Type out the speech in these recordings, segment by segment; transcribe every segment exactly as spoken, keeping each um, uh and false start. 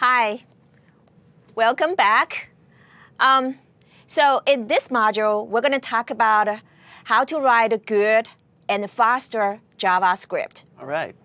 Hi, welcome back. Um, so in this module, we're going to talk about how to write a good and faster JavaScript. All right.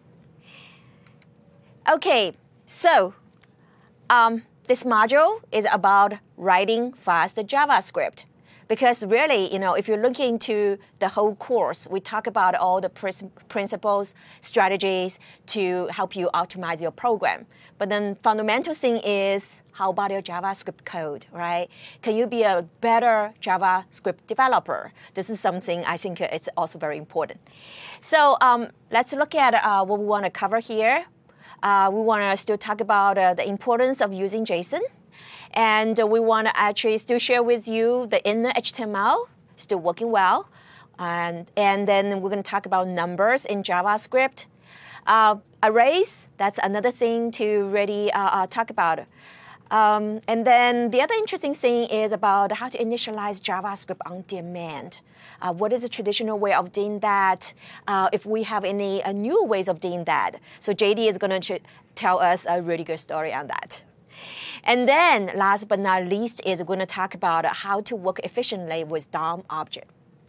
Okay, so um, this module is about writing fast JavaScript. Because really, you know, if you're looking into the whole course, we talk about all the principles, strategies to help you optimize your program. But then fundamental thing is, how about your JavaScript code, right? Can you be a better JavaScript developer? This is something I think it's also very important. So um, let's look at uh, what we want to cover here. Uh, we want to still talk about uh, the importance of using JSON. And we want to actually still share with you the inner H T M L, still working well. And, and then we're going to talk about numbers in JavaScript. Uh, arrays, that's another thing to really uh, uh, talk about. Um, and then the other interesting thing is about how to initialize JavaScript on demand. Uh, what is the traditional way of doing that? Uh, if we have any uh, new ways of doing that. So J D is going to tell us a really good story on that. And then, last but not least, is we're going to talk about how to work efficiently with D O M object.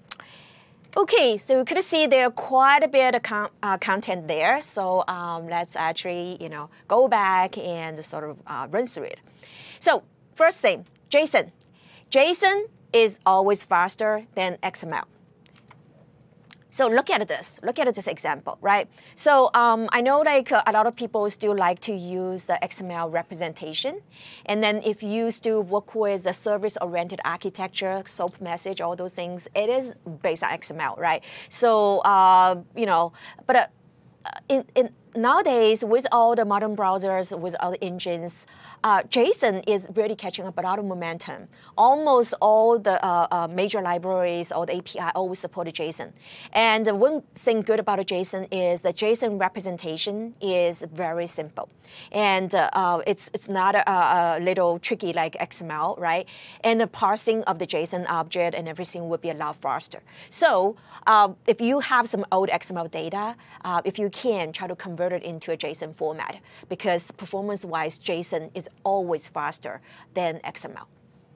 Okay, so you could see there quite a bit of con uh, content there. So um, let's actually, you know, go back and sort of uh, run through it. So first thing, JSON. JSON is always faster than X M L. So look at this. Look at this example, right? So um, I know like uh, a lot of people still like to use the X M L representation. And then if you still work with the service-oriented architecture, SOAP message, all those things, it is based on X M L, right? So, uh, you know, but uh, in, in nowadays, with all the modern browsers, with all the engines, uh, JSON is really catching up a lot of momentum. Almost all the uh, uh, major libraries or the A P I always support JSON. And one thing good about a JSON is the JSON representation is very simple. And uh, uh, it's, it's not a, a little tricky like X M L, right? And the parsing of the JSON object and everything would be a lot faster. So uh, if you have some old X M L data, uh, if you can, try to convert it into a JSON format, because performance-wise, JSON is always faster than X M L.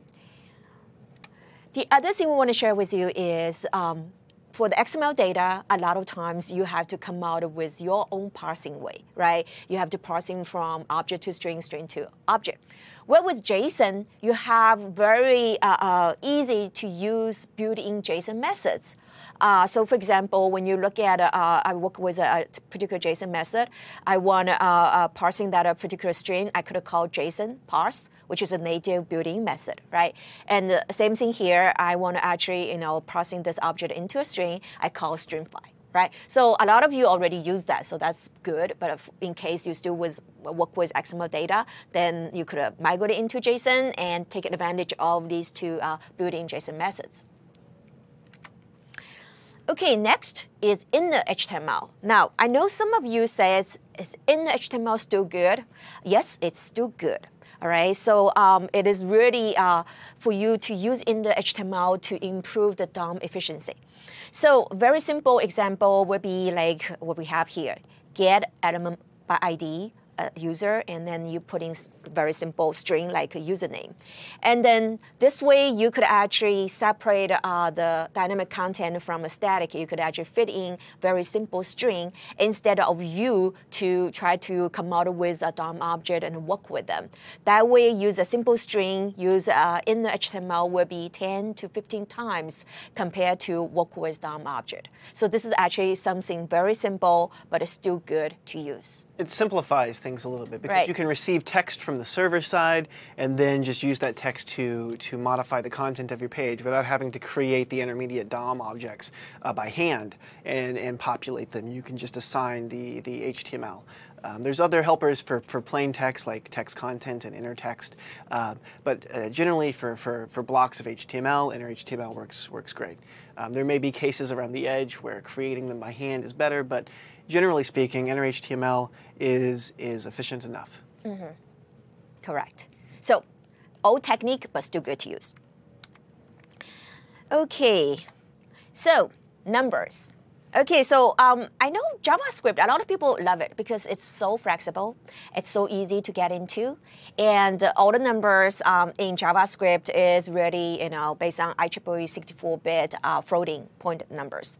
The other thing we want to share with you is um, for the X M L data, a lot of times you have to come out with your own parsing way, right? You have to parsing from object to string, string to object. Well, with JSON, you have very uh, uh, easy to use built-in JSON methods. Uh, so for example, when you look at, uh, I work with a, a particular JSON method, I want uh, uh, parsing that a particular string, I could call JSON parse, which is a native built-in method, right? And the same thing here, I want to actually, you know, parsing this object into a string, I call stringify, right? So a lot of you already use that, so that's good. But if, in case you still with, work with X M L data, then you could uh, migrate it into JSON and take advantage of these two uh, built-in JSON methods. Okay, next is inner H T M L. Now, I know some of you says, is inner H T M L still good? Yes, it's still good. All right, so um, it is really uh, for you to use inner H T M L to improve the D O M efficiency. So very simple example would be like what we have here. Get element by I D, uh, user, and then you put in very simple string like a username. And then this way you could actually separate uh, the dynamic content from a static. You could actually fit in very simple string instead of you to try to come out with a D O M object and work with them. That way, use a simple string, use uh, inner H T M L will be ten to fifteen times compared to work with D O M object. So this is actually something very simple, but it's still good to use. It simplifies things a little bit because right. you can receive text from the server side and then just use that text to, to modify the content of your page without having to create the intermediate D O M objects uh, by hand and, and populate them. You can just assign the, the H T M L. Um, there's other helpers for, for plain text like text content and inner text, uh, but uh, generally for, for, for blocks of H T M L, inner H T M L works, works great. Um, there may be cases around the edge where creating them by hand is better, but generally speaking, inner H T M L is, is efficient enough. Mm-hmm. Correct. So, old technique, but still good to use. Okay, so numbers. Okay, so um, I know JavaScript, a lot of people love it because it's so flexible. It's so easy to get into. And uh, all the numbers um, in JavaScript is really, you know, based on I triple E sixty-four bit uh, floating point numbers.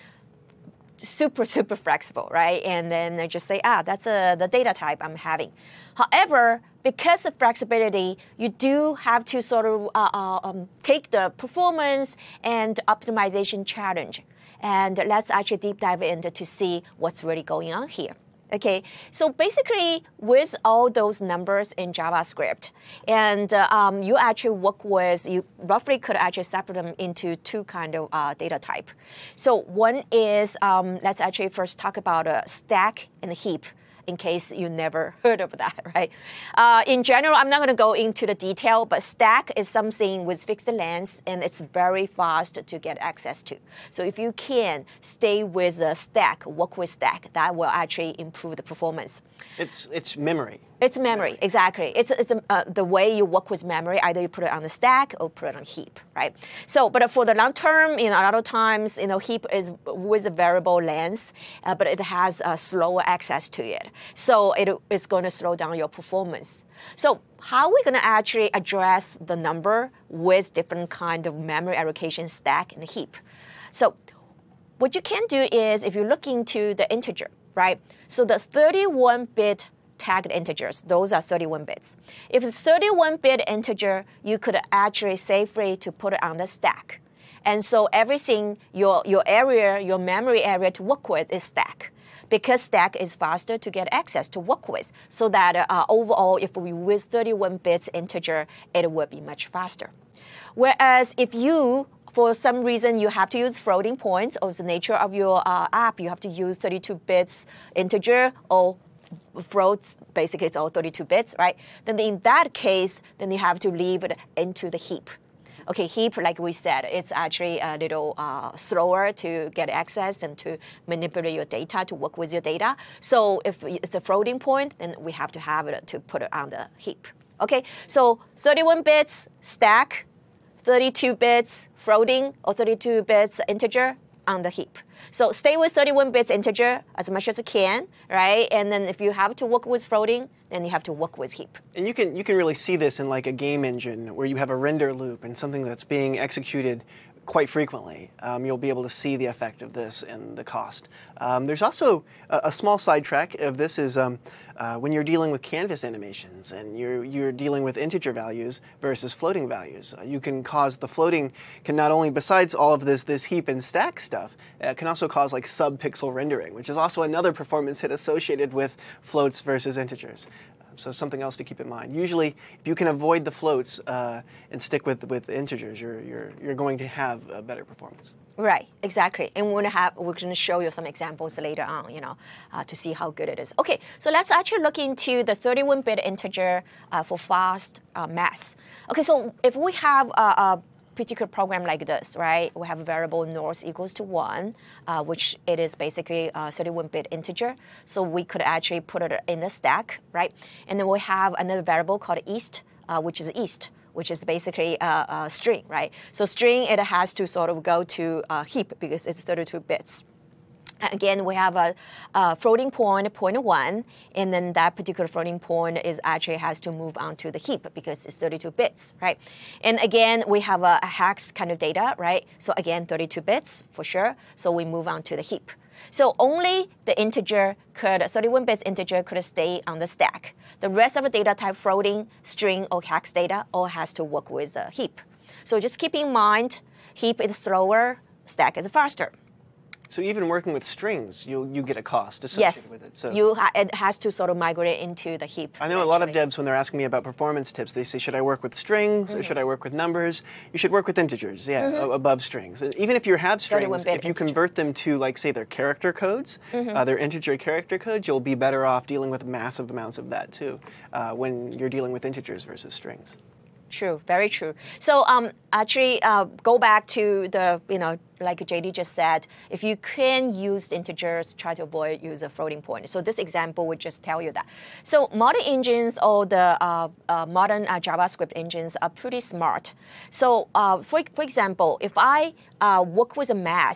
Super, super flexible, right? And then I just say, ah, that's uh, the data type I'm having. However, because of flexibility, you do have to sort of uh, uh, um, take the performance and optimization challenge. And let's actually deep dive into to see what's really going on here. Okay, so basically with all those numbers in JavaScript, and uh, um, you actually work with, you roughly could actually separate them into two kind of uh, data type. So one is, um, let's actually first talk about a stack and a heap, in case you never heard of that, right? Uh, in general, I'm not going to go into the detail, but stack is something with fixed length, and it's very fast to get access to. So if you can stay with a stack, work with stack, that will actually improve the performance. It's it's memory. It's memory, memory. Exactly. It's, it's uh, the way you work with memory. Either you put it on the stack or put it on a heap, right? So, but for the long term, you know, a lot of times, you know, heap is with a variable length, uh, but it has a slower access to it. So it is going to slow down your performance. So how are we going to actually address the number with different kind of memory allocation stack and heap? So what you can do is, if you look into the integer, right? So the thirty-one bit tagged integers, those are thirty-one bits. If it's thirty-one bit integer, you could actually safely to put it on the stack. And so everything, your, your area, your memory area to work with is stack, because stack is faster to get access to work with, so that uh, overall, if we use thirty-one bits integer, it will be much faster. Whereas if you, for some reason, you have to use floating points, or the nature of your uh, app, you have to use thirty-two bits integer, or floats, basically it's all thirty-two bits, right? Then in that case, then you have to leave it into the heap. Okay, heap, like we said, it's actually a little uh, slower to get access and to manipulate your data, to work with your data. So if it's a floating point, then we have to have it to put it on the heap. Okay, so thirty-one bits stack, thirty-two bits floating, or thirty-two bits integer on the heap. So stay with thirty-one bits integer as much as you can, right? And then if you have to work with floating, then you have to work with heap. And you can you can really see this in like a game engine where you have a render loop and something that's being executed quite frequently. Um, you'll be able to see the effect of this and the cost. Um, there's also a, a small sidetrack of this is um, uh, when you're dealing with canvas animations and you're you're dealing with integer values versus floating values. Uh, you can cause the floating can not only, besides all of this this heap and stack stuff, uh, can also cause like sub-pixel rendering, which is also another performance hit associated with floats versus integers. So something else to keep in mind. Usually, if you can avoid the floats uh, and stick with with integers, you're you're you're going to have a better performance. Right, exactly. And we're gonna have we're gonna show you some examples later on, you know, uh, to see how good it is. Okay, so let's actually look into the thirty-one bit integer uh, for fast uh, math. Okay, so if we have a, a particular program like this, right? We have a variable north equals to one, uh, which it is basically a thirty-one bit integer. So we could actually put it in the stack, right? And then we have another variable called east, uh, which is east, which is basically a, a string, right? So string, it has to sort of go to a heap because it's thirty-two bits. Again, we have a, a floating point, point one, and then that particular floating point is actually has to move onto the heap because it's thirty-two bits, right? And again, we have a, a hex kind of data, right? So again, thirty-two bits for sure. So we move on to the heap. So only the integer could, thirty-one bits integer could stay on the stack. The rest of the data type, floating, string, or hex data, all has to work with a heap. So just keep in mind, heap is slower, stack is faster. So even working with strings, you you get a cost associated yes. with it. So you ha it has to sort of migrate into the heap. I know eventually. A lot of devs, when they're asking me about performance tips, they say, should I work with strings mm-hmm. or should I work with numbers? You should work with integers, yeah, mm-hmm. above strings. Even if you have strings, if you integer. convert them to, like, say, their character codes, mm-hmm. uh, their integer character codes, you'll be better off dealing with massive amounts of that, too, uh, when you're dealing with integers versus strings. True, very true. So um, actually, uh, go back to the, you know, like J D just said, if you can use integers, try to avoid use a floating point. So this example would just tell you that. So modern engines or the uh, uh, modern uh, JavaScript engines are pretty smart. So uh, for, for example, if I uh, work with a math,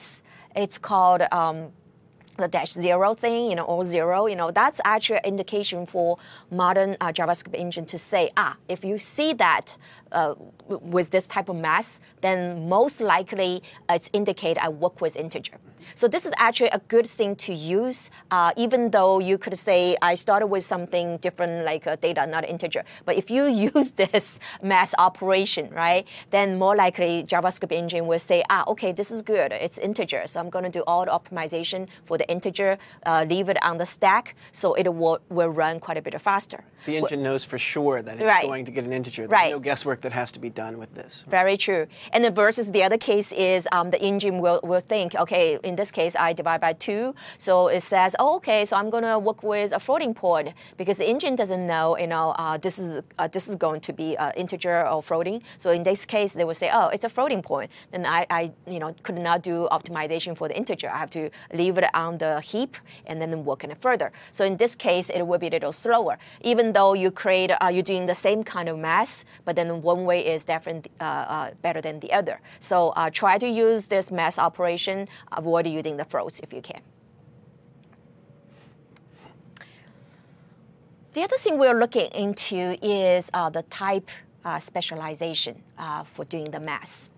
it's called um, the dash zero thing, you know, or zero, you know, that's actually an indication for modern uh, JavaScript engine to say, ah, if you see that uh, with this type of mass, then most likely uh, it's indicate I work with integer. So this is actually a good thing to use, uh, even though you could say I started with something different like uh, data, not integer. But if you use this mass operation, right, then more likely JavaScript engine will say, ah, okay, this is good, it's integer, so I'm going to do all the optimization for the integer, uh, leave it on the stack, so it will, will run quite a bit faster. The engine knows for sure that it's right. going to get an integer. There's right. no guesswork that has to be done with this. Very true. And then versus the other case is um, the engine will, will think, okay, in this case, I divide by two. So it says, oh, okay, so I'm going to work with a floating point because the engine doesn't know, you know, uh, this is uh, this is going to be uh, integer or floating. So in this case, they will say, oh, it's a floating point. Then I, I, you know, could not do optimization for the integer. I have to leave it on the heap and then work on it further. So in this case, it will be a little slower, even though you create, uh, you're doing the same kind of mass, but then one way is different, uh, uh, better than the other. So uh, try to use this mass operation, avoid using the floats if you can. The other thing we're looking into is uh, the type uh, specialization uh, for doing the mass.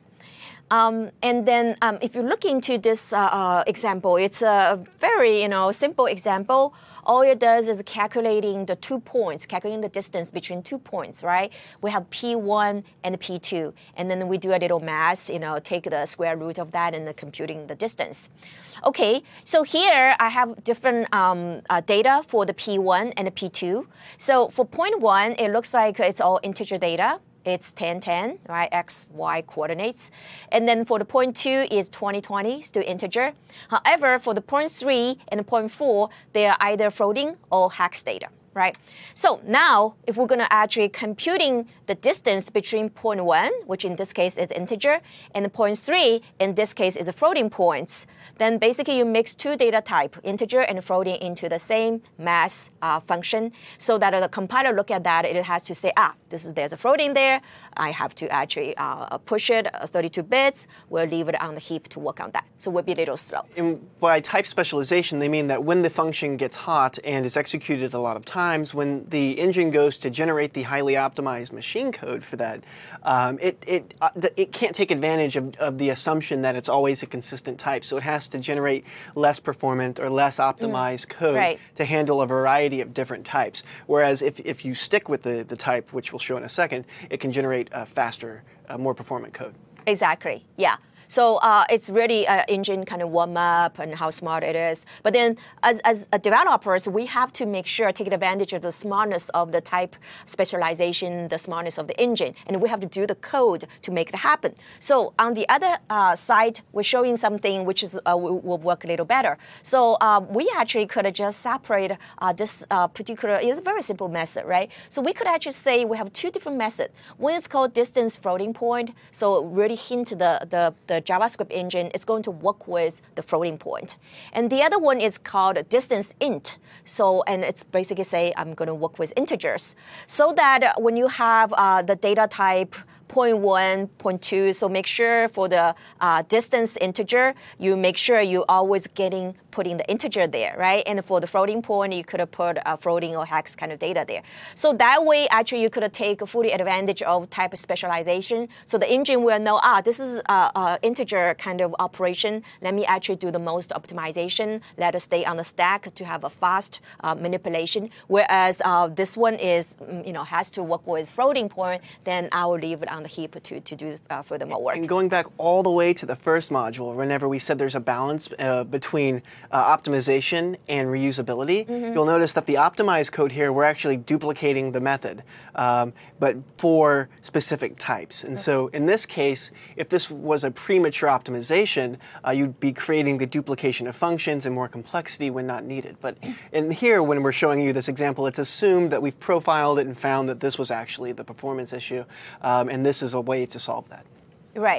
Um, and then um, if you look into this uh, uh, example, it's a very you know simple example. All it does is calculating the two points, calculating the distance between two points, right? We have P one and P two, and then we do a little math, you know, take the square root of that and then computing the distance. Okay, so here I have different um, uh, data for the P one and the P two. So for point one, it looks like it's all integer data. It's ten, ten, right, x, y coordinates. And then for the point two is twenty, twenty, still integer. However, for the point three and the point four, they are either floating or hex data, right? So now, if we're going to actually computing the distance between point one, which in this case is integer, and the point three, in this case is a floating points, then basically you mix two data type, integer and floating, into the same mass uh, function, so that the compiler look at that, it has to say, ah, this is there's a floating there. I have to actually uh, push it uh, thirty-two bits. We'll leave it on the heap to work on that. So we'll be a little slow. And by type specialization, they mean that when the function gets hot and is executed a lot of times, when the engine goes to generate the highly optimized machine code for that, um, it it uh, it can't take advantage of, of the assumption that it's always a consistent type. So it has to generate less performant or less optimized mm. code right. to handle a variety of different types. Whereas if if you stick with the the type, which we'll show in a second, it can generate a faster, uh, more performant code. Exactly, yeah. So uh, it's really an engine kind of warm up and how smart it is. But then as, as a developers, we have to make sure, take advantage of the smartness of the type specialization, the smartness of the engine. And we have to do the code to make it happen. So on the other uh, side, we're showing something which is uh, will, will work a little better. So uh, we actually could just separate uh, this uh, particular, it's a very simple method, right? So we could actually say we have two different methods. One is called distance floating point. So really hint the, the, the JavaScript engine is going to work with the floating point. And the other one is called distance int. So, and it's basically say I'm going to work with integers. So that when you have uh, the data type zero point one, zero point two, so make sure for the uh, distance integer, you make sure you always getting putting the integer there, right? And for the floating point, you could have put a floating or hex kind of data there. So that way, actually, you could take fully advantage of type specialization. So the engine will know, ah, this is a, a integer kind of operation. Let me actually do the most optimization. Let us stay on the stack to have a fast uh, manipulation. Whereas uh, this one is, you know, has to work with floating point, then I will leave it on the heap to, to do uh, further more work. And going back all the way to the first module, whenever we said there's a balance uh, between uh, optimization and reusability, mm-hmm. you'll notice that the optimized code here, we're actually duplicating the method, um, but for specific types. And okay. so in this case, if this was a premature optimization, uh, you'd be creating the duplication of functions and more complexity when not needed. But in here, when we're showing you this example, it's assumed that we've profiled it and found that this was actually the performance issue, um, and this is a way to solve that. Right.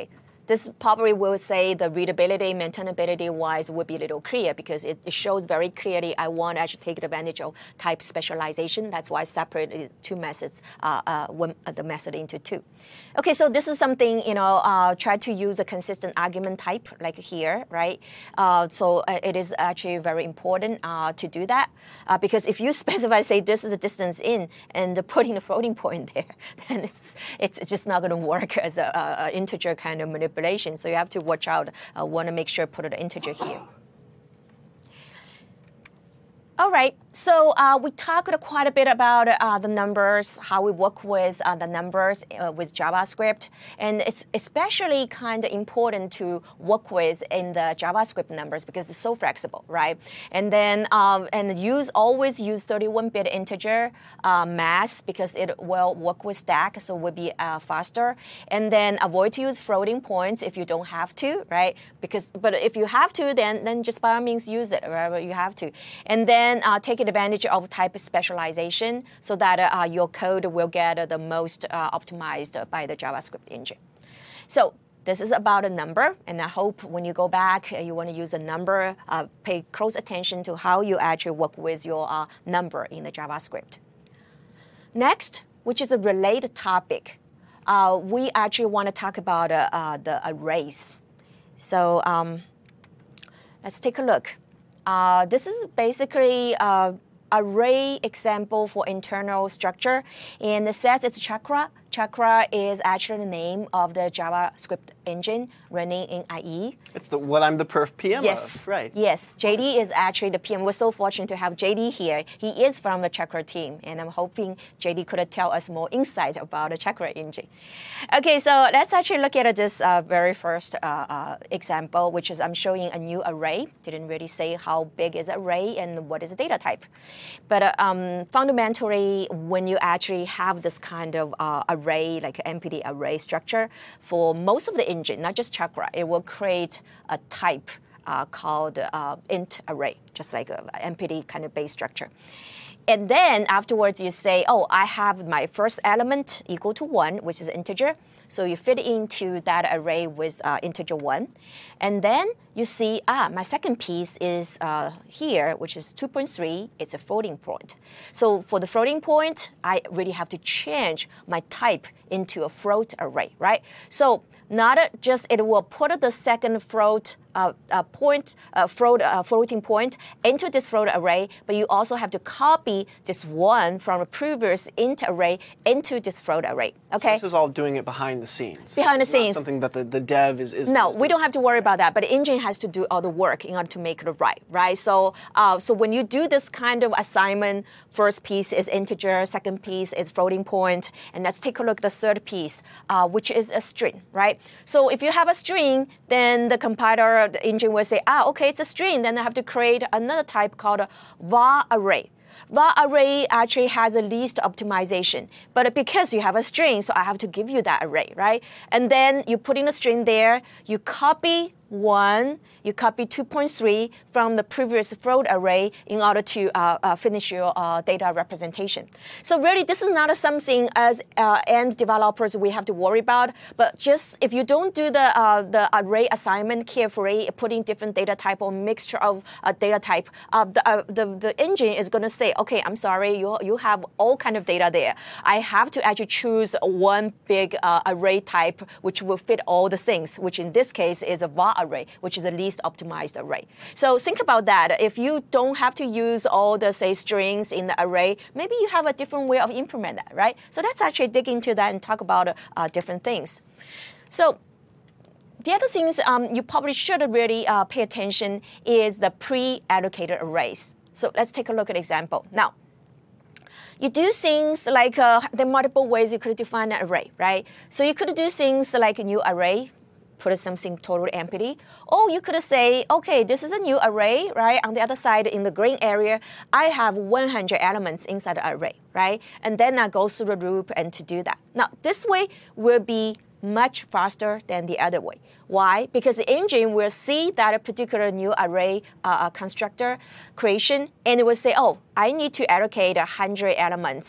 this probably will say the readability, maintainability-wise would be a little clear because it, it shows very clearly I want to actually take advantage of type specialization. That's why I separated two methods, uh, uh, one, uh, the method into two. Okay, so this is something, you know, uh, try to use a consistent argument type like here, right? Uh, so uh, it is actually very important uh, to do that uh, because if you specify, say, this is a distance in and putting a floating point there, then it's, it's just not going to work as an integer kind of manipulation. So you have to watch out, uh, want to make sure put an integer here. All right, so uh, we talked quite a bit about uh, the numbers, how we work with uh, the numbers uh, with JavaScript, and it's especially kind of important to work with in the JavaScript numbers because it's so flexible, right? And then um, and use always use thirty-one bit integer uh, mass because it will work with stack, so it will be uh, faster. And then avoid to use floating points if you don't have to, right? Because but if you have to, then then just by all means use it wherever you have to, and then. Uh, take advantage of type specialization so that uh, your code will get uh, the most uh, optimized by the JavaScript engine. So this is about a number, and I hope when you go back, uh, you want to use a number, uh, pay close attention to how you actually work with your uh, number in the JavaScript. Next, which is a related topic, uh, we actually want to talk about uh, uh, the arrays. So um, let's take a look. Uh, this is basically uh, array example for internal structure, and it says it's Chakra. Chakra is actually the name of the JavaScript engine running in I E. It's the what I'm the perf P M yes. of, right? Yes, J D is actually the P M. We're so fortunate to have J D here. He is from the Chakra team, and I'm hoping J D could tell us more insight about the Chakra engine. Okay, so let's actually look at this uh, very first uh, uh, example, which is I'm showing a new array. Didn't really say how big is array and what is the data type. But uh, um, fundamentally, when you actually have this kind of uh, array, like an M P D array structure, for most of the engine, not just Chakra, it will create a type uh, called uh, int array, just like an M P D kind of base structure. And then afterwards, you say, oh, I have my first element equal to one, which is integer. So you fit into that array with uh, integer one. And then you see, ah, my second piece is uh, here, which is two point three. It's a floating point. So for the floating point, I really have to change my type into a float array, right? So not just it will put the second float uh, uh, point, uh, float, uh, floating point into this float array, but you also have to copy this one from a previous int array into this float array. Okay. So this is all doing it behind the scenes. Behind this the is scenes. Not something that the, the dev is. is no, is we don't have to worry about that. But the engine has to do all the work in order to make it right, right? So, uh, so when you do this kind of assignment, first piece is integer, second piece is floating point, and let's take a look at the third piece, uh, which is a string, right? So if you have a string, then the compiler, the engine will say, ah, okay, it's a string. Then I have to create another type called a var array. Var array actually has a least optimization, but because you have a string, so I have to give you that array, right? And then you put in a string there, you copy one, you copy two point three from the previous float array in order to uh, uh, finish your uh, data representation. So really, this is not something as uh, end developers we have to worry about, but just if you don't do the uh, the array assignment carefully, putting different data type or mixture of uh, data type, uh, the, uh, the the engine is going to say, okay, I'm sorry, you you have all kind of data there. I have to actually choose one big uh, array type which will fit all the things, which in this case is a var array, which is the least optimized array. So think about that. If you don't have to use all the, say, strings in the array, maybe you have a different way of implement that, right? So let's actually dig into that and talk about uh, different things. So the other things um, you probably should really uh, pay attention is the pre-allocated arrays. So let's take a look at example. Now, you do things like, uh, there are multiple ways you could define an array, right? So you could do things like a new array, put something totally empty. Or you could say, okay, this is a new array, right? On the other side, in the green area, I have one hundred elements inside the array, right? And then I go through the loop and to do that. Now, this way will be much faster than the other way. Why? Because the engine will see that a particular new array uh, constructor creation, and it will say, oh, I need to allocate one hundred elements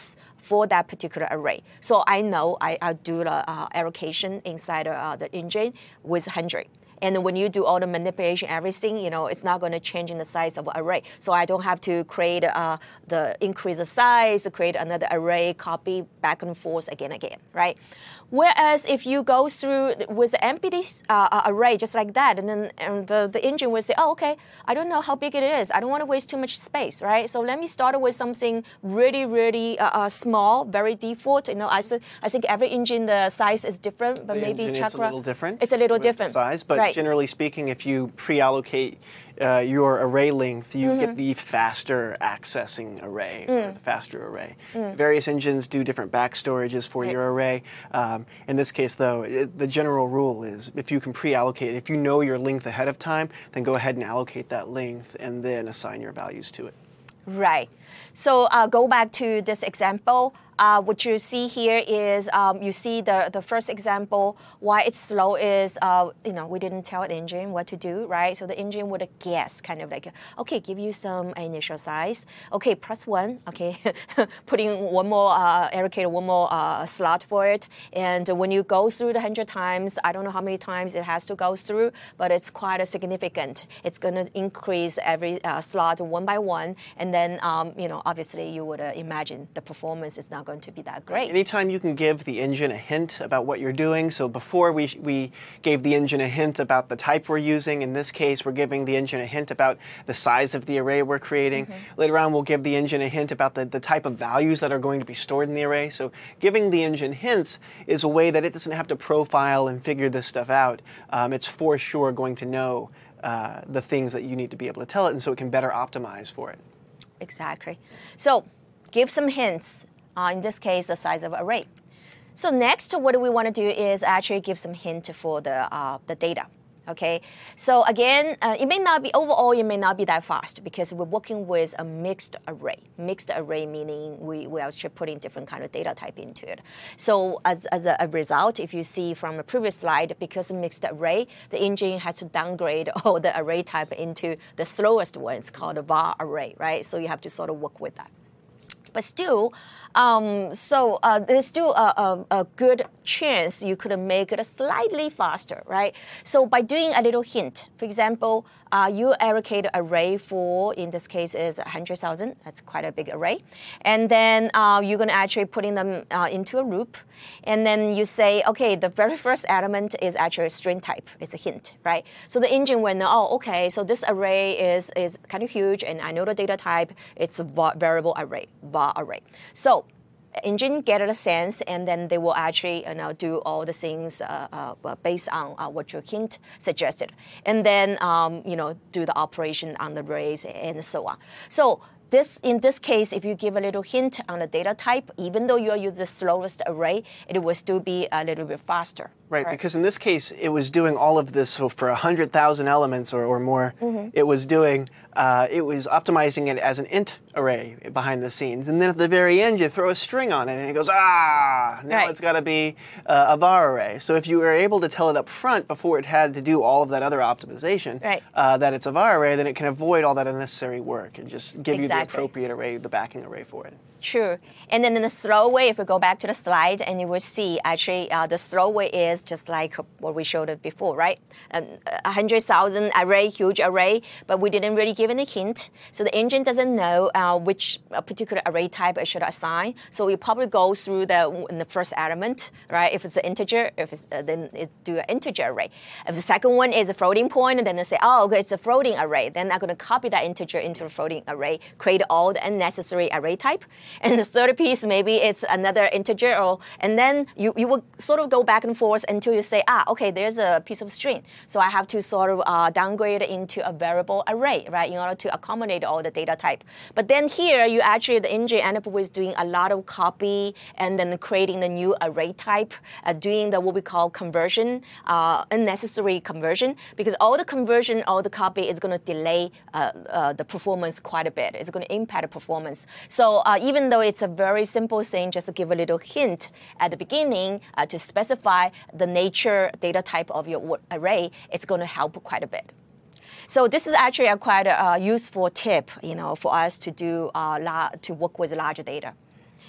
for that particular array. So I know I, I do the uh, allocation inside uh, the engine with one hundred. And when you do all the manipulation, everything, you know, it's not going to change in the size of an array. So I don't have to create uh, the increase the size, create another array, copy back and forth again, again, right? Whereas if you go through with the empty uh, array just like that, and then and the, the engine will say, oh, okay, I don't know how big it is. I don't want to waste too much space, right? So let me start with something really, really uh, uh, small, very default. You know, I, I think every engine, the size is different, but the maybe engine Chakra, is a little different. It's a little different. Size, but right. Generally speaking, if you pre-allocate uh, your array length, you mm-hmm. get the faster accessing array, mm. or the faster array. Mm. Various engines do different back storages for right. your array. Um, in this case, though, it, the general rule is if you can pre-allocate, if you know your length ahead of time, then go ahead and allocate that length and then assign your values to it. Right. So uh, go back to this example. Uh, what you see here is um, you see the, the first example, why it's slow is, uh, you know, we didn't tell the engine what to do, right? So the engine would guess, kind of like, okay, give you some initial size. Okay, press one, okay, putting one more, uh, allocate one more uh, slot for it. And when you go through the one hundred times, I don't know how many times it has to go through, but it's quite a significant. It's going to increase every uh, slot one by one. And then, um, you know, obviously you would uh, imagine the performance is not going to be that great. Anytime you can give the engine a hint about what you're doing. So before we, we gave the engine a hint about the type we're using. In this case, we're giving the engine a hint about the size of the array we're creating. Mm-hmm. Later on, we'll give the engine a hint about the, the type of values that are going to be stored in the array. So giving the engine hints is a way that it doesn't have to profile and figure this stuff out. Um, it's for sure going to know uh, the things that you need to be able to tell it, and so it can better optimize for it. Exactly. So give some hints. Uh, in this case, the size of array. So next, what we want to do is actually give some hint for the, uh, the data. Okay, so again, uh, it may not be, overall, it may not be that fast because we're working with a mixed array. Mixed array meaning we, we are actually putting different kind of data type into it. So as, as a, a result, if you see from a previous slide, because of mixed array, the engine has to downgrade all the array type into the slowest one. It's called a var array, right? So you have to sort of work with that. But still, um, so uh, there's still a, a, a good chance you could make it slightly faster, right? So by doing a little hint, for example, uh, you allocate an array for, in this case, is one hundred thousand. That's quite a big array. And then uh, you're going to actually putting them uh, into a loop. And then you say, okay, the very first element is actually a string type. It's a hint, right? So the engine will know, oh, okay, so this array is, is kind of huge, and I know the data type. It's a variable array, var array. So engine get a sense, and then they will actually you know, do all the things uh, uh, based on uh, what your hint suggested. And then um, you know, do the operation on the arrays and so on. So this, in this case, if you give a little hint on the data type, even though you are using the slowest array, it will still be a little bit faster. Right, right, because in this case, it was doing all of this so for one hundred thousand elements or, or more. Mm-hmm. It was doing, uh, it was optimizing it as an int array behind the scenes. And then at the very end, you throw a string on it, and it goes, ah, now right. It's got to be uh, a var array. So if you were able to tell it up front before it had to do all of that other optimization, right. uh, that it's a var array, then it can avoid all that unnecessary work and just give exactly. you the appropriate array, the backing array for it. True. And then in the slow way, if we go back to the slide, and you will see actually uh, the slow way is just like what we showed it before, right? Um, one hundred thousand array, huge array, but we didn't really give any hint. So the engine doesn't know uh, which particular array type it should assign. So you probably go through the, in the first element, right? If it's an integer, if it's, uh, then it do an integer array. If the second one is a floating point, and then they say, oh, okay, it's a floating array. Then I'm going to copy that integer into a floating array, create all the unnecessary array type. And the third piece, maybe it's another integer, or, and then you, you will sort of go back and forth until you say, ah, okay, there's a piece of string. So I have to sort of uh, downgrade it into a variable array, right, in order to accommodate all the data type. But then here, you actually, the engine end up with doing a lot of copy and then creating the new array type, uh, doing the what we call conversion, uh, unnecessary conversion, because all the conversion, all the copy is going to delay uh, uh, the performance quite a bit. It's going to impact the performance. So uh, even though it's a very simple thing, just to give a little hint at the beginning uh, to specify the nature data type of your array, it's going to help quite a bit. So this is actually a quite a uh, useful tip, you know, for us to do uh, la to work with larger data.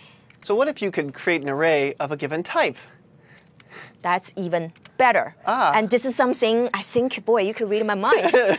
So what if you could create an array of a given type? That's even better. Ah. And this is something I think, boy, you could read my mind. uh,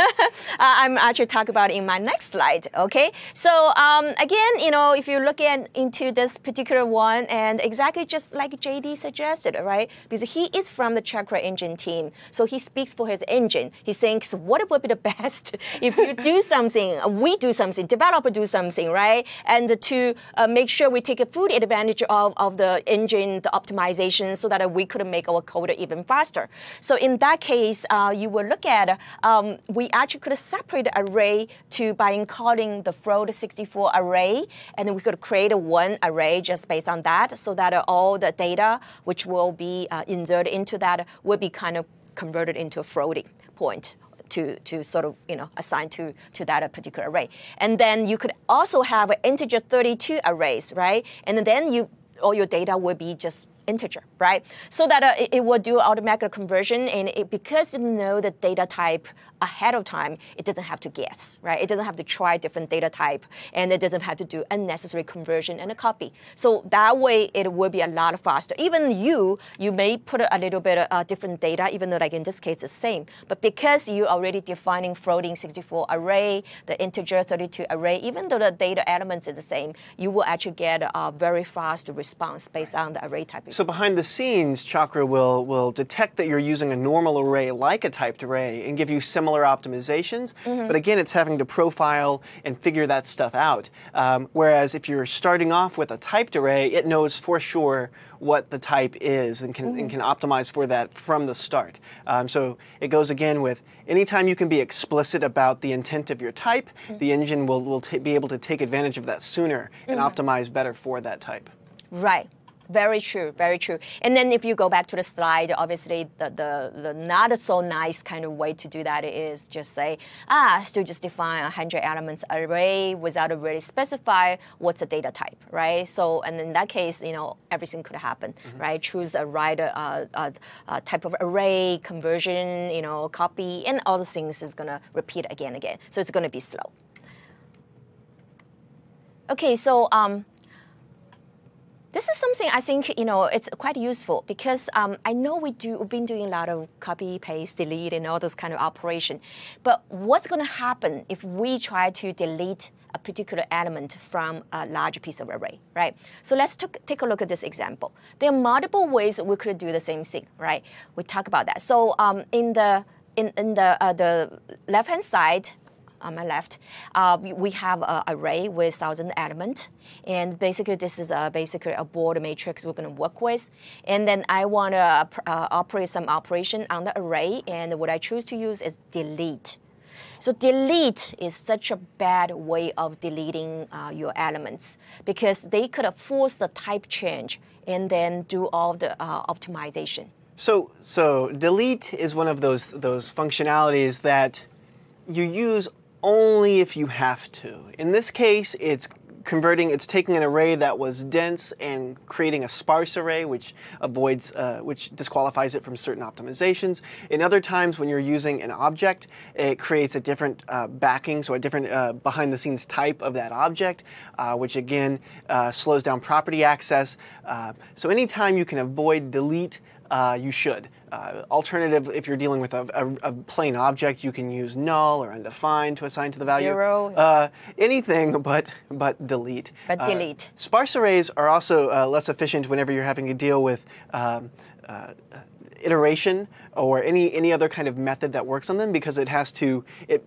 I'm actually talking about it in my next slide, okay? So um, again, you know, if you look at into this particular one, and exactly just like J D suggested, right? Because he is from the Chakra engine team, so he speaks for his engine. He thinks, what would be the best if you do something, we do something, developer do something, right? And to uh, make sure we take a full advantage of, of the engine, the optimization, so that we could make our code even faster. So in that case, uh, you will look at, um, we actually could separate the array to by encoding the float sixty-four array, and then we could create a one array just based on that, so that uh, all the data which will be uh, inserted into that will be kind of converted into a floating point to, to sort of, you know, assign to, to that particular array. And then you could also have an integer thirty-two arrays, right? And then you all your data will be just integer, right? So that uh, it, it will do automatic conversion, and it, because you know the data type ahead of time, it doesn't have to guess, right? It doesn't have to try different data type, and it doesn't have to do unnecessary conversion and a copy. So that way, it will be a lot faster. Even you, you may put a little bit of uh, different data, even though like in this case it's the same. But because you already defining floating sixty-four array, the integer thirty-two array, even though the data elements is the same, you will actually get a very fast response based on the array type. So behind the scenes, Chakra will, will detect that you're using a normal array like a typed array and give you similar optimizations. Mm-hmm. But again, it's having to profile and figure that stuff out. Um, whereas if you're starting off with a typed array, it knows for sure what the type is and can, mm-hmm. and can optimize for that from the start. Um, so it goes again with anytime you can be explicit about the intent of your type, mm-hmm. the engine will, will t- be able to take advantage of that sooner and mm-hmm. optimize better for that type. Right. Very true, very true. And then if you go back to the slide, obviously the, the, the not so nice kind of way to do that is just say, ah, still just define a one hundred elements array without really specify what's the data type, right? So, and in that case, you know, everything could happen, mm-hmm. right? Choose a right uh, uh, uh, type of array, conversion, you know, copy, and all the things is going to repeat again and again. So it's going to be slow. Okay, so um, this is something I think, you know, it's quite useful because um, I know we do, we've been doing a lot of copy, paste, delete, and all those kind of operation. But what's going to happen if we try to delete a particular element from a large piece of array, right? So let's t- take a look at this example. There are multiple ways we could do the same thing, right? We talk about that. So um, in the in, in the uh, the left-hand side, on my left, uh, we have an array with one thousand elements. And basically, this is a, basically a board matrix we're going to work with. And then I want to uh, operate some operation on the array. And what I choose to use is delete. So delete is such a bad way of deleting uh, your elements because they could force the type change and then do all the uh, optimization. So, so delete is one of those those functionalities that you use only if you have to. In this case, it's converting, it's taking an array that was dense and creating a sparse array, which avoids, uh, which disqualifies it from certain optimizations. In other times, when you're using an object, it creates a different uh, backing, so a different uh, behind-the-scenes type of that object, uh, which again uh, slows down property access. Uh, so anytime you can avoid delete, uh, you should. Uh, alternative, if you're dealing with a, a, a plain object, you can use null or undefined to assign to the value. Zero. Uh, anything but but delete. But uh, delete. Sparse arrays are also uh, less efficient whenever you're having to deal with um, uh, iteration or any any other kind of method that works on them because it has to it.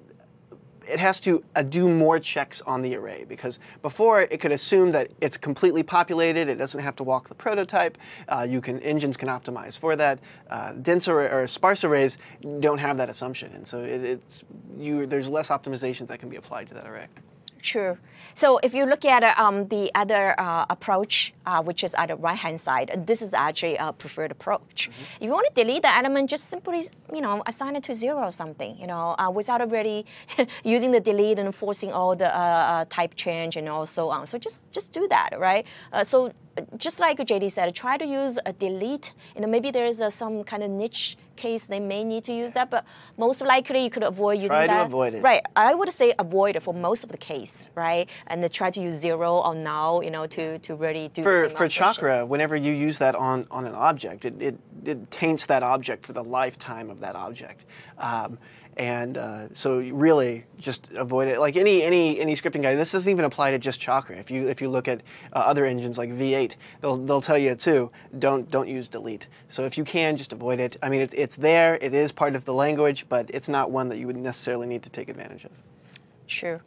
It has to uh, do more checks on the array because before it could assume that it's completely populated. It doesn't have to walk the prototype. Uh, you can engines can optimize for that. Uh, dense or, or sparse arrays don't have that assumption, and so it, it's you. There's less optimizations that can be applied to that array. Sure. So if you look at um, the other uh, approach, uh, which is at the right-hand side, this is actually a preferred approach. Mm-hmm. If you want to delete the element, just simply, you know, assign it to zero or something, you know, uh, without already using the delete and forcing all the uh, uh, type change and all so on. So just, just do that, right? Uh, so just like J D said, try to use a delete. You know, maybe there's a, some kind of niche case they may need to use that, but most likely you could avoid using try that. Try to avoid it. Right. I would say avoid it for most of the case, right? And then try to use zero or null, you know, to, to really do for the same for operation. Chakra. Whenever you use that on on an object, it it, it taints that object for the lifetime of that object. Um, And uh, so really just avoid it. Like any any any scripting guide, this doesn't even apply to just Chakra. If you if you look at uh, other engines like V eight, they'll they'll tell you too, don't don't use delete. So if you can, just avoid it. I mean, it's it's there. It is part of the language, but it's not one that you would necessarily need to take advantage of. Sure.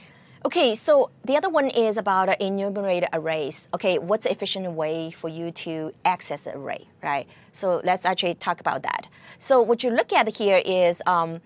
Okay, so the other one is about uh, enumerated arrays. Okay, what's the efficient way for you to access an array, right? So let's actually talk about that. So what you look at here is um,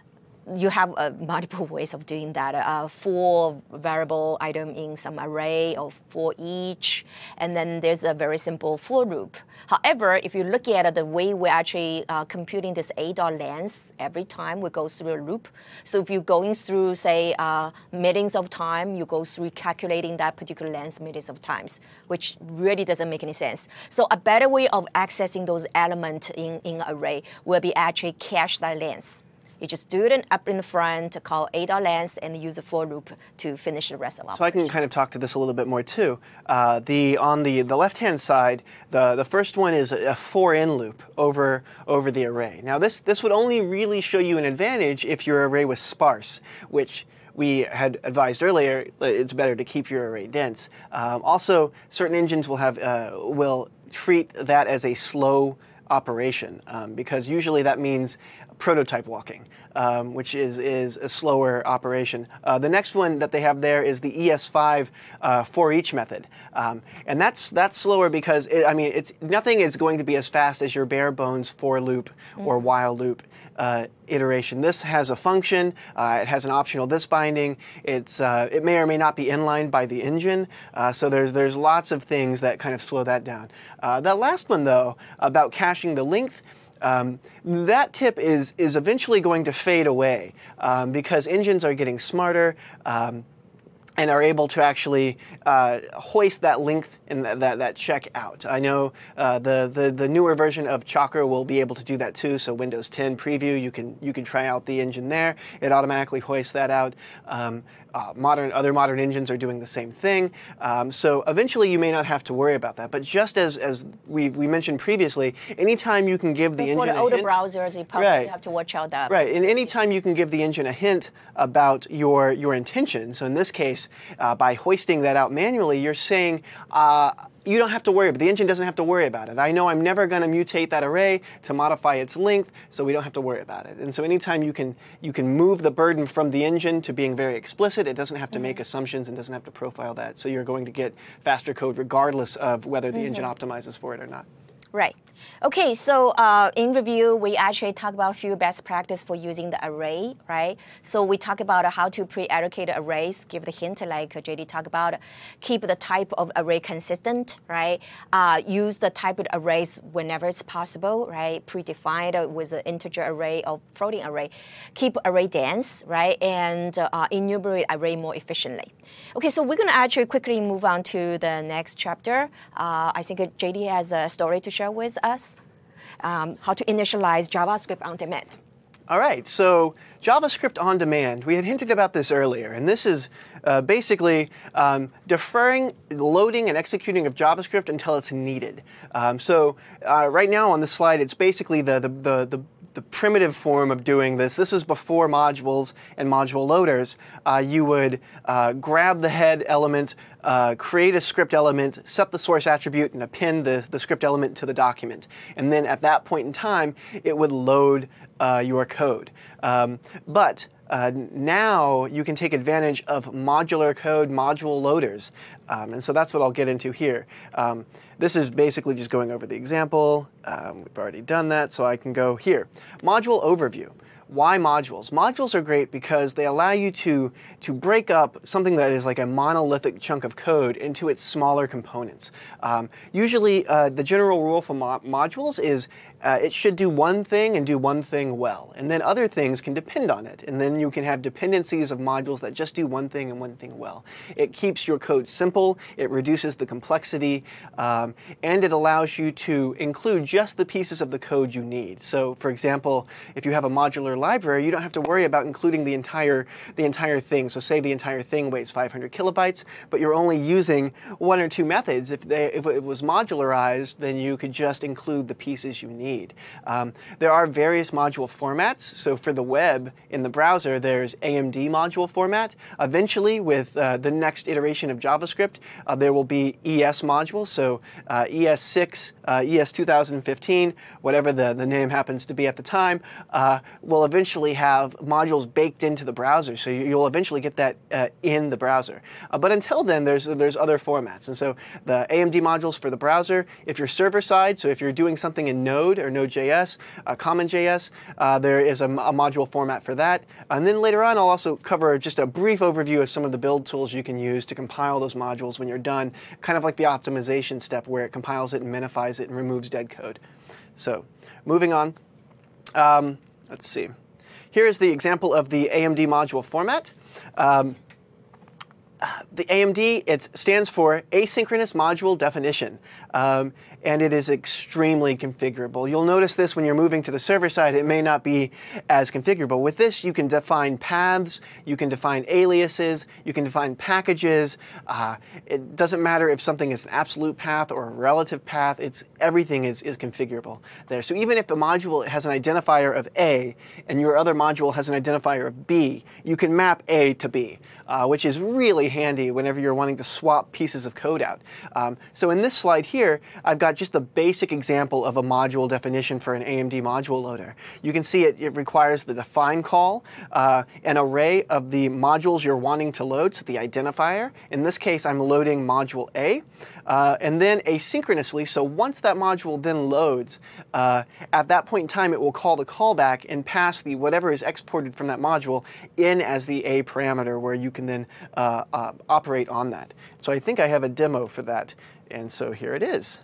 you have uh, multiple ways of doing that. Uh, for variable item in some array or for each, and then there's a very simple for loop. However, if you look at the way we're actually uh, computing this a dot length every time we go through a loop. So if you're going through, say, uh, millions of time, you go through calculating that particular length millions of times, which really doesn't make any sense. So a better way of accessing those elements in, in array will be actually cache that length. You just do it up in the front, call a.length, and use a for loop to finish the rest of the So I can kind of talk to this a little bit more too. Uh, the on the the left-hand side, the the first one is a for in loop over over the array. Now this this would only really show you an advantage if your array was sparse, which we had advised earlier. It's better to keep your array dense. Um, also, certain engines will have uh, will treat that as a slow operation um, because usually that means prototype walking, um, which is, is a slower operation. Uh, the next one that they have there is the E S five uh, for each method. Um, and that's that's slower because, it, I mean, it's nothing is going to be as fast as your bare bones for loop or while loop uh, iteration. This has a function. Uh, it has an optional this binding. It's, uh, it may or may not be inlined by the engine. Uh, so there's, there's lots of things that kind of slow that down. Uh, that last one, though, about caching the length, Um, that tip is is eventually going to fade away um, because engines are getting smarter um, and are able to actually uh, hoist that length and that, that, that check out. I know uh, the, the the newer version of Chakra will be able to do that too. So Windows ten Preview, you can you can try out the engine there. It automatically hoists that out. Um, uh, modern other modern engines are doing the same thing. Um, so eventually you may not have to worry about that. But just as as we we mentioned previously, anytime you can give the Before engine the older a hint, browsers, you probably right. still have to watch out that. Right, and anytime you can give the engine a hint about your your intention. So in this case, uh, by hoisting that out manually, you're saying. Uh, You don't have to worry, but the engine doesn't have to worry about it. I know I'm never going to mutate that array to modify its length, so we don't have to worry about it. And so anytime you can you can move the burden from the engine to being very explicit, it doesn't have to mm-hmm. make assumptions and doesn't have to profile that. So you're going to get faster code regardless of whether the mm-hmm. engine optimizes for it or not. Right. Okay, so uh, in review, we actually talk about a few best practice for using the array, right? So we talk about how to pre-allocate arrays, give the hint like J D talked about, keep the type of array consistent, right? Uh, use the type of arrays whenever it's possible, right? Predefined with an integer array or floating array. Keep array dense, right? And uh, enumerate array more efficiently. Okay, so we're going to actually quickly move on to the next chapter. Uh, I think J D has a story to share with us. Um, how to initialize JavaScript on demand. All right, so JavaScript on demand. We had hinted about this earlier, and this is uh, basically um, deferring loading and executing of JavaScript until it's needed. Um, so uh, right now on the slide, it's basically the the the, the the primitive form of doing this. This is before modules and module loaders. Uh, you would uh, grab the head element, uh, create a script element, set the source attribute, and append the, the script element to the document. And then at that point in time, it would load uh, your code. Um, but Uh, now you can take advantage of modular code module loaders. Um, and so that's what I'll get into here. Um, this is basically just going over the example. Um, we've already done that, so I can go here. Module overview. Why modules? Modules are great because they allow you to, to break up something that is like a monolithic chunk of code into its smaller components. Um, usually, uh, the general rule for mo modules is uh, it should do one thing and do one thing well. And then other things can depend on it. And then you can have dependencies of modules that just do one thing and one thing well. It keeps your code simple, it reduces the complexity, um, and it allows you to include just the pieces of the code you need. So for example, if you have a modular library, you don't have to worry about including the entire, the entire thing. So say the entire thing weighs five hundred kilobytes, but you're only using one or two methods. If, they, if it was modularized, then you could just include the pieces you need. Um, there are various module formats. So for the web in the browser, there's A M D module format. Eventually, with uh, the next iteration of JavaScript, uh, there will be E S modules. So uh, E S six, uh, E S two thousand fifteen, whatever the, the name happens to be at the time, uh, will eventually have modules baked into the browser. So you, you'll eventually get that uh, in the browser. Uh, but until then, there's, there's other formats. And so the A M D modules for the browser, if you're server-side, so if you're doing something in Node or Node.js, uh, CommonJS, uh, there is a, a module format for that. And then later on, I'll also cover just a brief overview of some of the build tools you can use to compile those modules when you're done, kind of like the optimization step where it compiles it and minifies it and removes dead code. So moving on, um, let's see. Here is the example of the A M D module format. Um, The A M D, it stands for Asynchronous Module Definition, um, and it is extremely configurable. You'll notice this when you're moving to the server side. It may not be as configurable. With this, you can define paths, you can define aliases, you can define packages. Uh, it doesn't matter if something is an absolute path or a relative path. It's everything is, is configurable there. So even if the module has an identifier of A and your other module has an identifier of B, you can map A to B, uh, which is really handy whenever you're wanting to swap pieces of code out. Um, so in this slide here, I've got just a basic example of a module definition for an A M D module loader. You can see it, it requires the define call, uh, an array of the modules you're wanting to load, so the identifier. In this case, I'm loading module A, uh, and then asynchronously, so once that module then loads, uh, at that point in time, it will call the callback and pass the whatever is exported from that module in as the A parameter, where you can then uh, uh, operate on that. So I think I have a demo for that, and so here it is.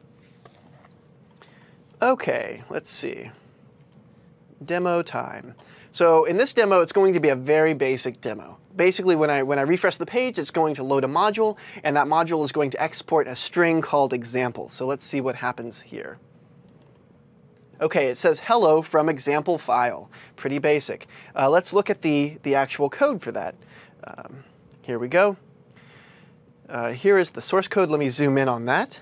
Okay, let's see. Demo time. So in this demo, it's going to be a very basic demo. Basically, when I, when I refresh the page, it's going to load a module, and that module is going to export a string called example. So let's see what happens here. Okay, it says hello from example file. Pretty basic. Uh, let's look at the, the actual code for that. Um, here we go. Uh, here is the source code. Let me zoom in on that.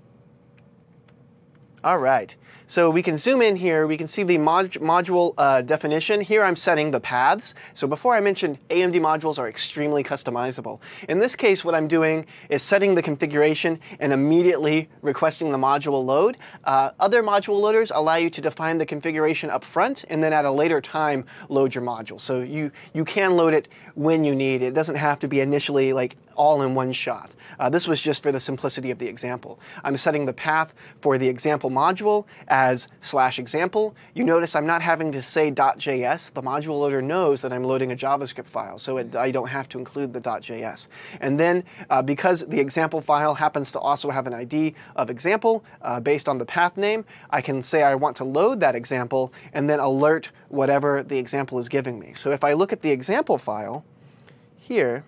All right. So we can zoom in here. We can see the mod module uh, definition. Here I'm setting the paths. So before I mentioned A M D modules are extremely customizable. In this case, what I'm doing is setting the configuration and immediately requesting the module load. Uh, other module loaders allow you to define the configuration up front and then at a later time load your module. So you, you can load it when you need. It doesn't have to be initially like all in one shot. Uh, this was just for the simplicity of the example. I'm setting the path for the example module as slash example. You notice I'm not having to say .js. The module loader knows that I'm loading a JavaScript file, so it, I don't have to include the .js. And then uh, because the example file happens to also have an I D of example uh, based on the path name, I can say I want to load that example and then alert whatever the example is giving me. So if I look at the example file here,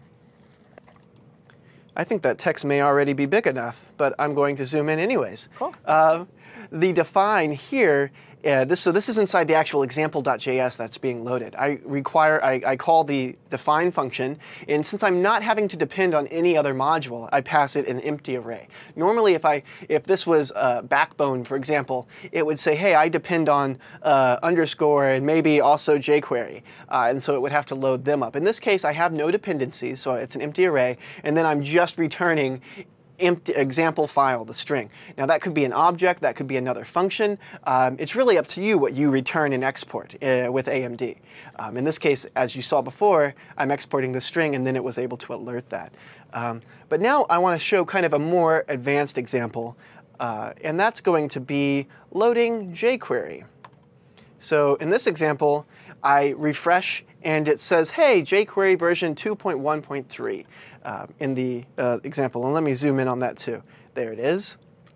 I think that text may already be big enough, but I'm going to zoom in anyways. Cool. Uh, the define here, uh, this, so this is inside the actual example.js that's being loaded. I require, I, I call the define function, and since I'm not having to depend on any other module, I pass it an empty array. Normally, if I, if this was uh, Backbone, for example, it would say, hey, I depend on uh, underscore and maybe also jQuery, uh, and so it would have to load them up. In this case, I have no dependencies, so it's an empty array, and then I'm just returning empty example file, the string. Now that could be an object, that could be another function. Um, it's really up to you what you return and export uh, with A M D. Um, in this case, as you saw before, I'm exporting the string and then it was able to alert that. Um, but now I want to show kind of a more advanced example, uh, and that's going to be loading jQuery. So in this example, I refresh and it says, hey, jQuery version two point one point three uh, in the uh, example. And let me zoom in on that too. There it is.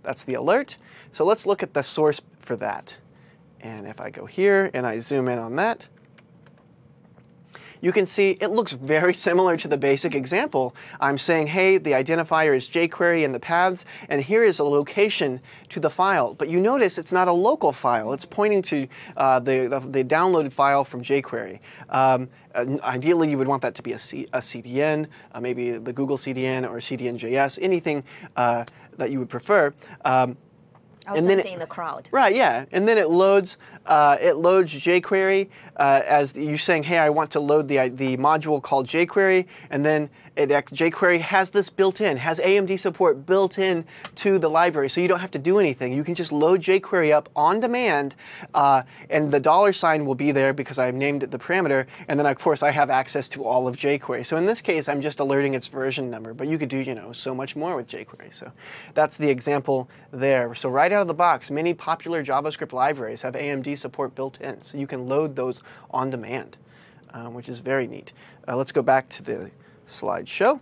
That's the alert. So let's look at the source for that. And if I go here and I zoom in on that, you can see it looks very similar to the basic example. I'm saying, hey, the identifier is jQuery in the paths, and here is a location to the file. But you notice it's not a local file. It's pointing to uh, the, the, the downloaded file from jQuery. Um, uh, ideally, you would want that to be a, C, a C D N, uh, maybe the Google C D N or C D N J S, anything uh, that you would prefer. Um, Or and something in the crowd. Right, yeah. And then it loads uh, it loads jQuery uh, as the, you're saying, hey, I want to load the, the module called jQuery, and then it, jQuery has this built in, has A M D support built in to the library, so you don't have to do anything. You can just load jQuery up on demand, uh, and the dollar sign will be there because I've named it the parameter, and then of course I have access to all of jQuery. So in this case, I'm just alerting its version number, but you could do, you know, so much more with jQuery. So that's the example there. So right out of the box, many popular JavaScript libraries have A M D support built in, so you can load those on demand, um, which is very neat. Uh, let's go back to the slideshow.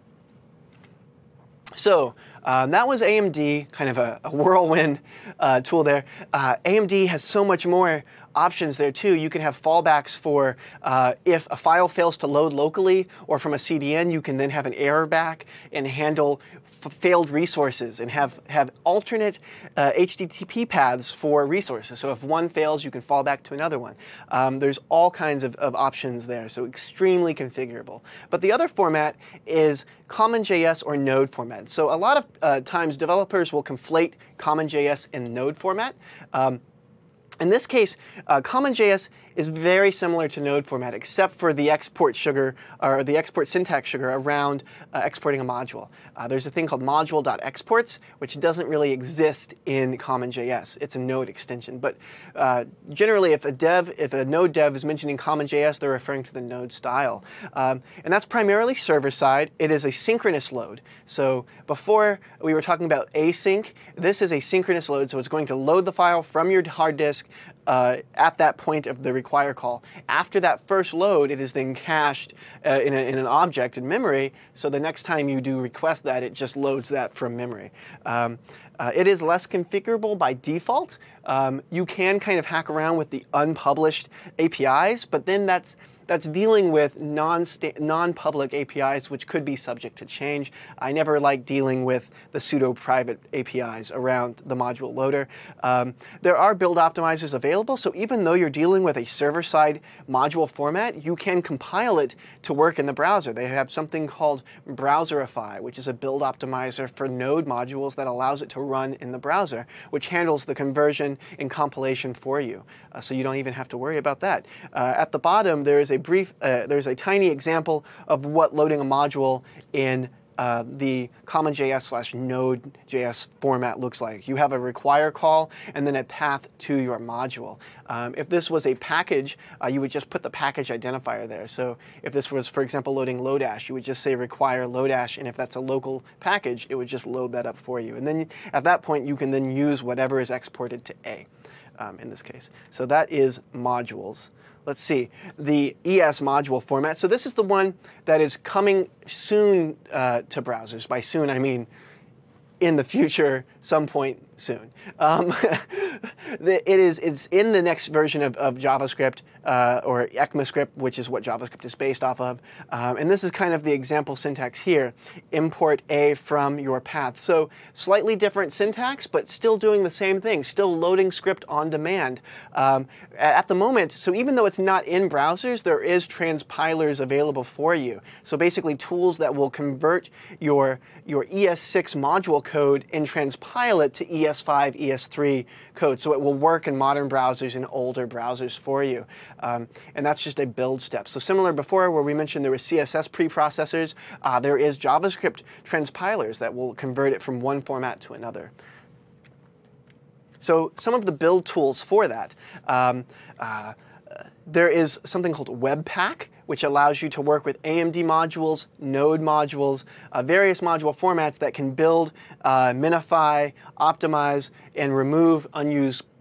So um, that was A M D, kind of a, a whirlwind uh, tool there. Uh, A M D has so much more options there too. You can have fallbacks for uh, if a file fails to load locally or from a C D N, you can then have an error back and handle failed resources and have, have alternate uh, H T T P paths for resources. So if one fails, you can fall back to another one. Um, there's all kinds of, of options there, so extremely configurable. But the other format is CommonJS or Node format. So a lot of uh, times developers will conflate CommonJS and Node format. Um, In this case, uh, CommonJS is very similar to Node format, except for the export sugar or the export syntax sugar around uh, exporting a module. Uh, there's a thing called module.exports, which doesn't really exist in CommonJS. It's a Node extension, but uh, generally, if a dev, if a Node dev is mentioning CommonJS, they're referring to the Node style, um, and that's primarily server side. It is a synchronous load. So before we were talking about async, this is a synchronous load. So it's going to load the file from your hard disk Uh, at that point of the require call. After that first load, it is then cached uh, in, a, in an object in memory, so the next time you do request that, it just loads that from memory. Um, uh, it is less configurable by default. Um, you can kind of hack around with the unpublished A P Is, but then that's That's dealing with non-public A P Is, which could be subject to change. I never like dealing with the pseudo-private A P Is around the module loader. Um, there are build optimizers available, so even though you're dealing with a server-side module format, you can compile it to work in the browser. They have something called Browserify, which is a build optimizer for Node modules that allows it to run in the browser, which handles the conversion and compilation for you. Uh, so you don't even have to worry about that. Uh, at the bottom, there is a brief, uh, there's a tiny example of what loading a module in uh, the CommonJS slash Node.js format looks like. You have a require call and then a path to your module. Um, if this was a package, uh, you would just put the package identifier there. So if this was, for example, loading Lodash, you would just say require Lodash, and if that's a local package, it would just load that up for you. And then at that point, you can then use whatever is exported to A. Um, in this case. So that is modules. Let's see, the E S module format. So this is the one that is coming soon uh, to browsers. By soon, I mean in the future, some point soon. Um, it is, it's in the next version of, of JavaScript, uh, or ECMAScript, which is what JavaScript is based off of. Um, and this is kind of the example syntax here. Import A from your path. So slightly different syntax, but still doing the same thing, still loading script on demand. Um, at the moment, so even though it's not in browsers, there is transpilers available for you. So basically tools that will convert your, your E S six module code and transpile it to E S five, E S three code. So it will work in modern browsers and older browsers for you. Um, and that's just a build step. So similar before where we mentioned there were C S S preprocessors, uh, there is JavaScript transpilers that will convert it from one format to another. So some of the build tools for that. Um, uh, there is something called Webpack, which allows you to work with A M D modules, Node modules, uh, various module formats that can build, uh, minify, optimize, and remove unused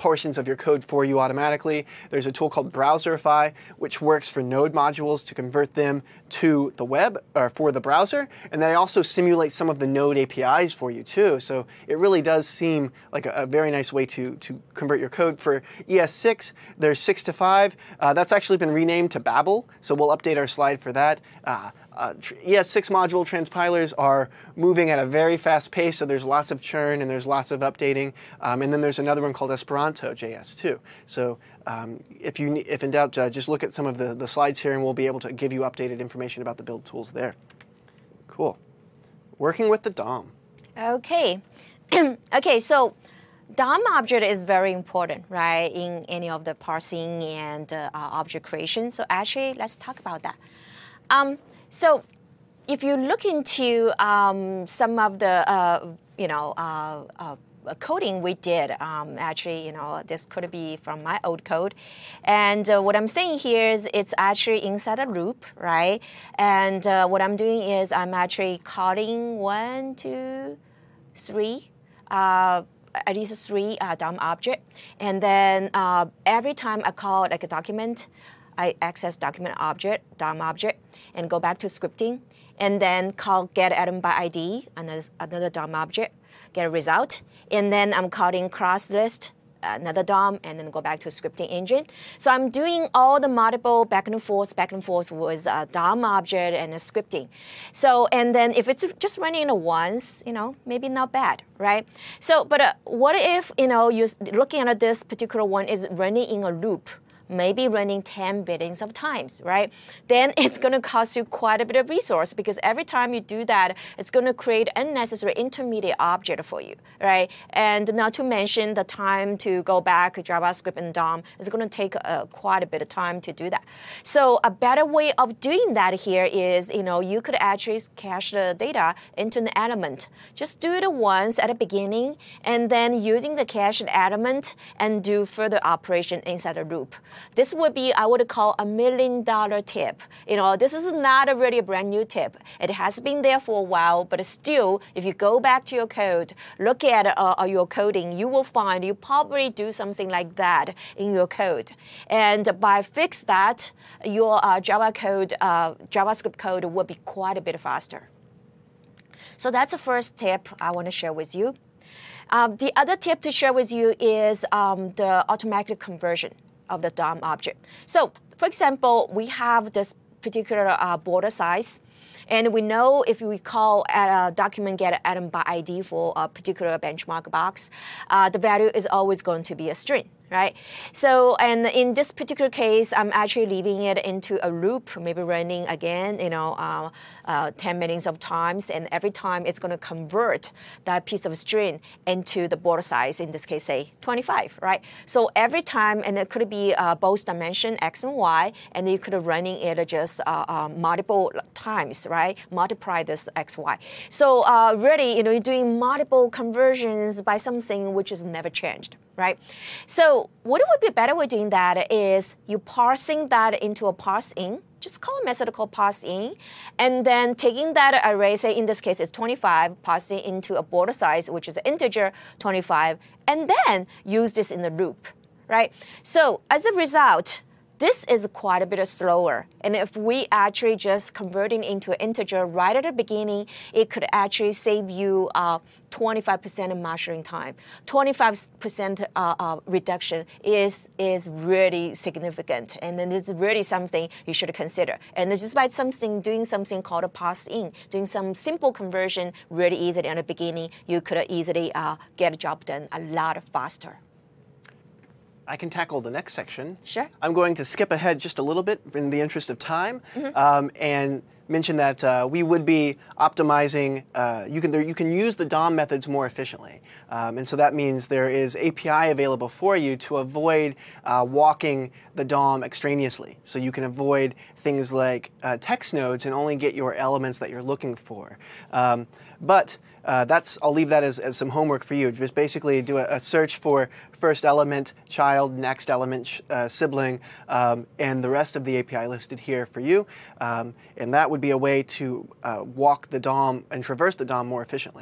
portions of your code for you automatically. There's a tool called Browserify, which works for Node modules to convert them to the web or for the browser, and then I also simulate some of the Node A P Is for you too. So it really does seem like a, a very nice way to to convert your code. For E S six, there's six to five. Uh, that's actually been renamed to Babel, so we'll update our slide for that. Uh, Uh, E S six module transpilers are moving at a very fast pace, so there's lots of churn and there's lots of updating. Um, and then there's another one called Esperanto J S too. So um, if you if in doubt, uh, just look at some of the, the slides here and we'll be able to give you updated information about the build tools there. Cool. Working with the D O M. Okay. Okay, so D O M object is very important, right, in any of the parsing and uh, object creation. So actually, let's talk about that. Um, So if you look into um, some of the, uh, you know, uh, uh, coding we did, um, actually, you know, this could be from my old code. And uh, what I'm saying here is it's actually inside a loop, right? And uh, what I'm doing is I'm actually calling one, two, three, uh, at least three uh, D O M object. And then uh, every time I call like a document, I access document object, D O M object, and go back to scripting, and then call get item by I D, another, another D O M object, get a result, and then I'm calling cross list, another D O M, and then go back to scripting engine. So I'm doing all the multiple back and forth, back and forth with a D O M object and a scripting. So, and then if it's just running it once, you know, maybe not bad, right? So, but uh, what if, you know, you're looking at this particular one is running in a loop, maybe running ten billions of times, right? Then it's going to cost you quite a bit of resource because every time you do that, it's going to create unnecessary intermediate object for you, right? And not to mention the time to go back to JavaScript and D O M is going to take uh, quite a bit of time to do that. So a better way of doing that here is, you know, you could actually cache the data into an element. Just do it once at the beginning, and then using the cached element and do further operation inside the loop. This would be, I would call, a million dollar tip. You know, this is not a really a brand new tip. It has been there for a while, but still, if you go back to your code, look at uh, your coding, you will find you probably do something like that in your code. And by fix that, your uh, Java code, uh, JavaScript code will be quite a bit faster. So that's the first tip I want to share with you. Um, the other tip to share with you is um, the automatic conversion of the D O M object. So, for example, we have this particular uh, border size, and we know if we call a document get item by I D for a particular benchmark box, uh, the value is always going to be a string, right? So, and in this particular case, I'm actually leaving it into a loop, maybe running again, you know, uh, uh, ten millions of times, and every time it's going to convert that piece of string into the border size, in this case, say twenty-five, right? So every time, and it could be uh, both dimension X and Y, and you could running it just uh, uh, multiple times, right? Multiply this X, Y. So uh, really, you know, you're doing multiple conversions by something which is never changed, right? So what would be a better way of doing that is you parsing that into a parse-in. Just call a method called parse-in, and then taking that array, say in this case it's twenty-five, parsing into a border size, which is an integer twenty-five, and then use this in the loop, right? So as a result, this is quite a bit slower. And if we actually just converting into an integer right at the beginning, it could actually save you uh, twenty-five percent of marshalling time. twenty-five percent uh, uh, reduction is, is really significant. And then it's really something you should consider. And it's just by something, doing something called a parse-in, doing some simple conversion really easily at the beginning, you could easily uh, get a job done a lot faster. I can tackle the next section. Sure. I'm going to skip ahead just a little bit in the interest of time, mm-hmm. um, and mention that uh, we would be optimizing. Uh, you can there, you can use the D O M methods more efficiently, um, and so that means there is A P I available for you to avoid uh, walking the D O M extraneously. So you can avoid things like uh, text nodes and only get your elements that you're looking for. Um, but Uh, that's, I'll leave that as, as some homework for you. Just basically do a, a search for first element, child, next element, uh, sibling, um, and the rest of the A P I listed here for you. Um, and that would be a way to uh, walk the D O M and traverse the D O M more efficiently.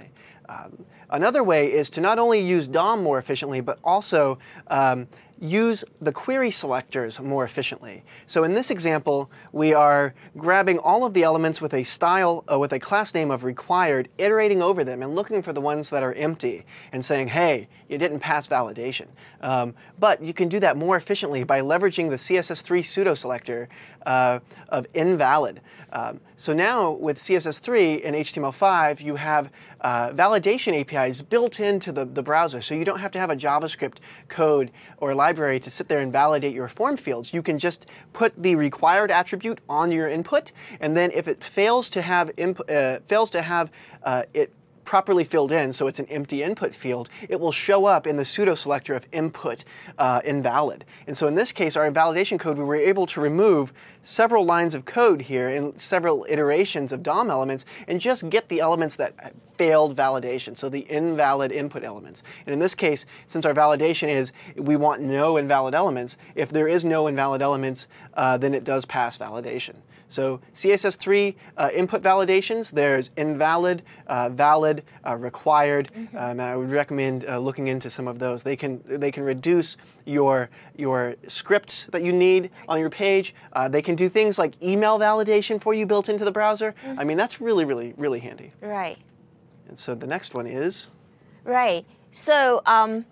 Um, another way is to not only use D O M more efficiently, but also um, use the query selectors more efficiently. So in this example, we are grabbing all of the elements with a style, uh, with a class name of required, iterating over them and looking for the ones that are empty and saying, hey, you didn't pass validation. Um, but you can do that more efficiently by leveraging the C S S three pseudo selector uh, of invalid. Um, so now with C S S three and H T M L five, you have uh, validation A P Is built into the, the browser. So you don't have to have a JavaScript code or library to sit there and validate your form fields. You can just put the required attribute on your input, and then if it fails to have input, uh, fails to have uh, it properly filled in, so it's an empty input field, it will show up in the pseudo selector of input uh, invalid. And so in this case, our invalidation code, we were able to remove several lines of code here and several iterations of D O M elements and just get the elements that failed validation, so the invalid input elements. And in this case, since our validation is we want no invalid elements, if there is no invalid elements, uh, then it does pass validation. So C S S three uh, input validations, there's invalid, uh, valid, uh, required. Mm-hmm. um, I would recommend uh, looking into some of those. They can they can reduce your your scripts that you need on your page. Uh, they can do things like email validation for you built into the browser. Mm-hmm. I mean, that's really, really, really handy. Right. And so the next one is? Right. So um,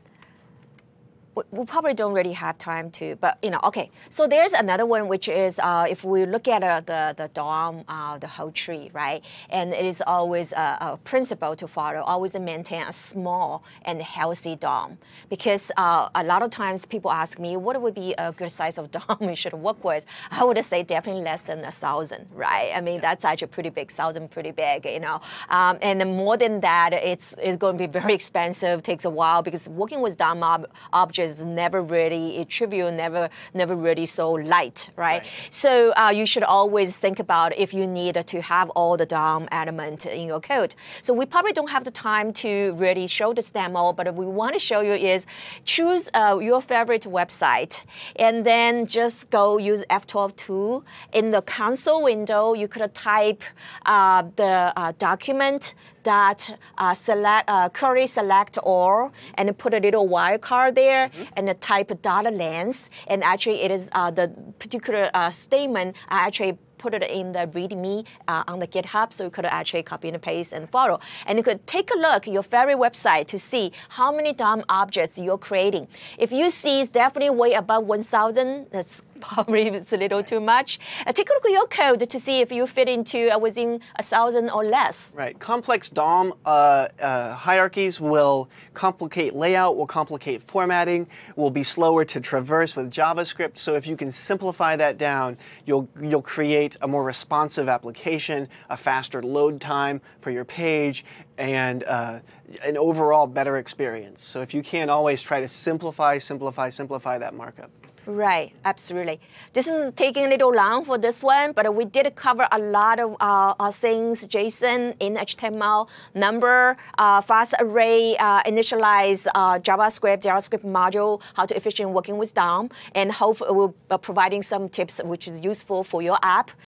we probably don't really have time to, but you know, okay. So there's another one, which is uh, if we look at uh, the the D O M, uh, the whole tree, right? And it is always a, a principle to follow. Always maintain a small and healthy D O M, because uh, a lot of times people ask me, what would be a good size of D O M we should work with? I would say definitely less than a thousand, right? I mean, that's actually pretty big. Thousand, pretty big, you know. Um, and then more than that, it's it's going to be very expensive. Takes a while because working with D O M ob objects is never really trivial, never never really so light, right? Right. So uh, you should always think about if you need to have all the D O M element in your code. So we probably don't have the time to really show this demo, but what we want to show you is choose uh, your favorite website and then just go use F twelve tool. In the console window, you could type uh, the uh, document dot uh, select uh, query select all and put a little wildcard there, mm-hmm. and the type dot length, and actually it is uh, the particular uh, statement I actually put it in the README uh, on the GitHub, so you could actually copy and paste and follow. And you could take a look at your favorite website to see how many D O M objects you're creating. If you see it's definitely way above one thousand, that's probably it's a little too much. Uh, take a look at your code to see if you fit into uh, within a thousand or less. Right. Complex D O M uh, uh, hierarchies will complicate layout, will complicate formatting, will be slower to traverse with JavaScript. So if you can simplify that down, you'll you'll create a more responsive application, a faster load time for your page, and uh, an overall better experience. So if you can, always try to simplify, simplify, simplify that markup. Right, absolutely. This is taking a little long for this one, but we did cover a lot of uh, uh, things, JSON in H T M L, number, uh, fast array, uh, initialize uh, JavaScript, JavaScript module, how to efficiently working with D O M, and hope we're uh, providing some tips which is useful for your app.